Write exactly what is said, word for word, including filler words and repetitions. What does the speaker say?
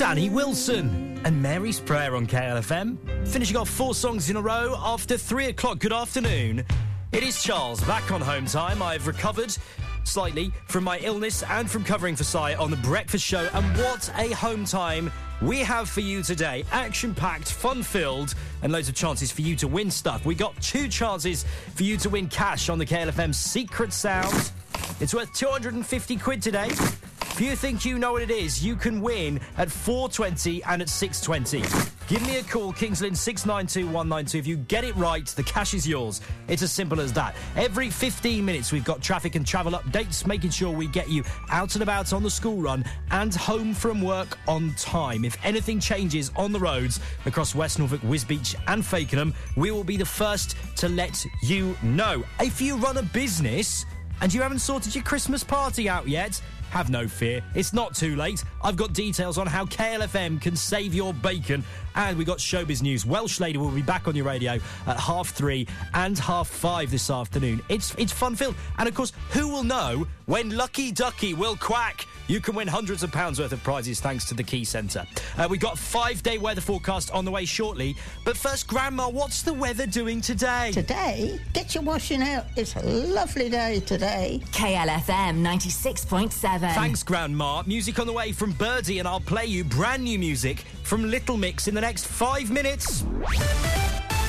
Danny Wilson and Mary's Prayer on K L F M. Finishing off four songs in a row after three o'clock. Good afternoon. It is Charles, back on home time. I've recovered slightly from my illness and from covering for Si on The Breakfast Show. And what a home time we have for you today. Action-packed, fun-filled, and loads of chances for you to win stuff. We got two chances for you to win cash on the K L F M Secret Sound. It's worth two hundred fifty quid today. If you think you know what it is, you can win at four twenty and at six twenty. Give me a call, Kingsland six nine two one nine two. If you get it right, the cash is yours. It's as simple as that. Every fifteen minutes, we've got traffic and travel updates, making sure we get you out and about on the school run and home from work on time. If anything changes on the roads across West Norfolk, Wisbech and Fakenham, we will be the first to let you know. If you run a business and you haven't sorted your Christmas party out yet, have no fear, it's not too late. I've got details on how K L F M can save your bacon. And we got showbiz news. Welsh Lady will be back on your radio at half three and half five this afternoon. It's it's fun-filled. And, of course, who will know when Lucky Ducky will quack? You can win hundreds of pounds worth of prizes thanks to the Key Centre. Uh, we've got a five-day weather forecast on the way shortly. But first, Grandma, what's the weather doing today? Today? Get your washing out. It's a lovely day today. K L F M ninety-six point seven. Thanks, Grandma. Music on the way from Birdie, and I'll play you brand new music from Little Mix in the next five minutes.